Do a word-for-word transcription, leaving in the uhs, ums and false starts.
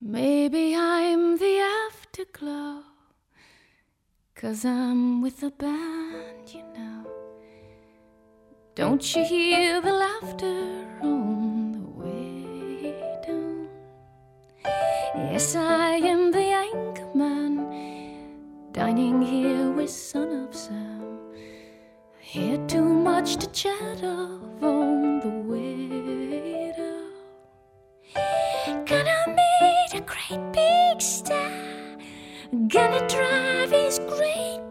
Maybe I'm the afterglow, 'cause I'm with the band, you know. Don't you hear the laughter on the way down? Yes, I am the anchorman, dining here with Son of Sam. Hear too much to chat of on the way down. Gonna meet a great big star, gonna drive his great